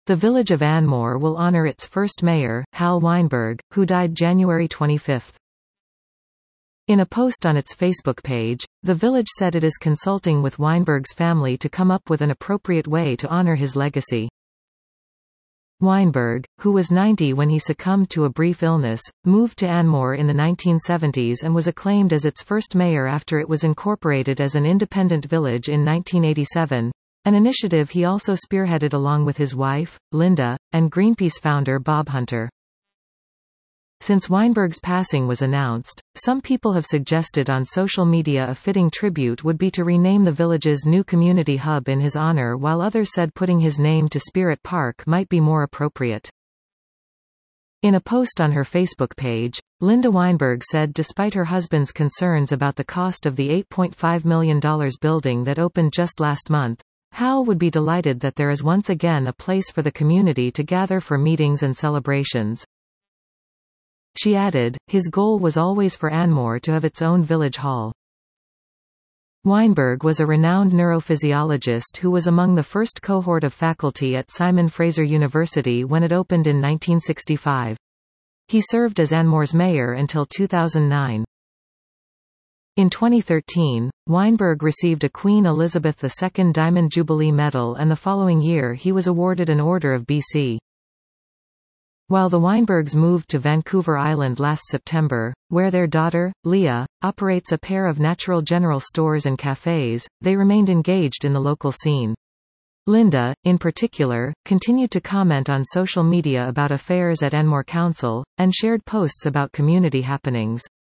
The village of Anmore will honor its first mayor, Hal Weinberg, who died January 25. In a post on its Facebook page, the village said it is consulting with Weinberg's family to come up with an appropriate way to honor his legacy. Weinberg, who was 90 when he succumbed to a brief illness, moved to Anmore in the 1970s and was acclaimed as its first mayor after it was incorporated as an independent village in 1987, an initiative he also spearheaded along with his wife, Linda, and Greenpeace founder Bob Hunter. Since Weinberg's passing was announced, some people have suggested on social media a fitting tribute would be to rename the village's new community hub in his honor, while others said putting his name to Spirit Park might be more appropriate. In a post on her Facebook page, Linda Weinberg said despite her husband's concerns about the cost of the $8.5 million building that opened just last month, Hal would be delighted that there is once again a place for the community to gather for meetings and celebrations. She added, his goal was always for Anmore to have its own village hall. Weinberg was a renowned neurophysiologist who was among the first cohort of faculty at Simon Fraser University when it opened in 1965. He served as Anmore's mayor until 2009. In 2013, Weinberg received a Queen Elizabeth II Diamond Jubilee Medal, and the following year he was awarded an Order of BC. While the Weinbergs moved to Vancouver Island last September, where their daughter, Leah, operates a pair of natural general stores and cafes, they remained engaged in the local scene. Linda, in particular, continued to comment on social media about affairs at Anmore Council, and shared posts about community happenings.